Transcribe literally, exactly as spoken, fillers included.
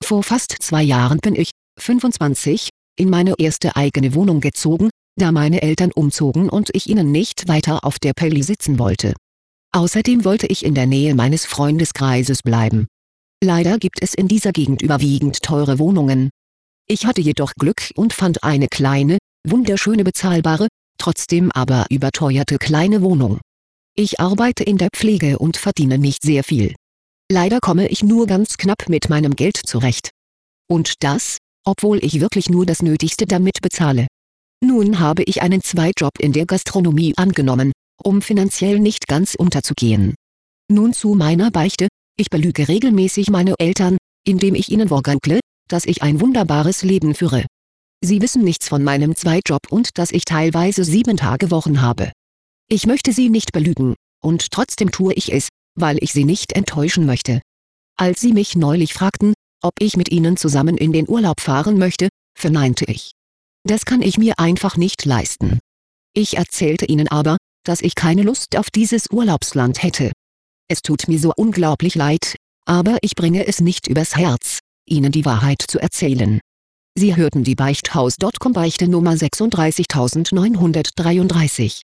Vor fast zwei Jahren bin ich, fünfundzwanzig, in meine erste eigene Wohnung gezogen, da meine Eltern umzogen und ich ihnen nicht weiter auf der Pelle sitzen wollte. Außerdem wollte ich in der Nähe meines Freundeskreises bleiben. Leider gibt es in dieser Gegend überwiegend teure Wohnungen. Ich hatte jedoch Glück und fand eine kleine, wunderschöne bezahlbare, trotzdem aber überteuerte kleine Wohnung. Ich arbeite in der Pflege und verdiene nicht sehr viel. Leider komme ich nur ganz knapp mit meinem Geld zurecht. Und das, obwohl ich wirklich nur das Nötigste damit bezahle. Nun habe ich einen Zweitjob in der Gastronomie angenommen, um finanziell nicht ganz unterzugehen. Nun zu meiner Beichte: Ich belüge regelmäßig meine Eltern, indem ich ihnen vorgaukle, dass ich ein wunderbares Leben führe. Sie wissen nichts von meinem Zweitjob und dass ich teilweise sieben Tage Wochen habe. Ich möchte sie nicht belügen, und trotzdem tue ich es, weil ich sie nicht enttäuschen möchte. Als sie mich neulich fragten, ob ich mit ihnen zusammen in den Urlaub fahren möchte, verneinte ich. Das kann ich mir einfach nicht leisten. Ich erzählte ihnen aber, dass ich keine Lust auf dieses Urlaubsland hätte. Es tut mir so unglaublich leid, aber ich bringe es nicht übers Herz, ihnen die Wahrheit zu erzählen. Sie hörten die Beichthaus Punkt com Beichte Nummer sechsunddreißigtausendneunhundertdreiunddreißig.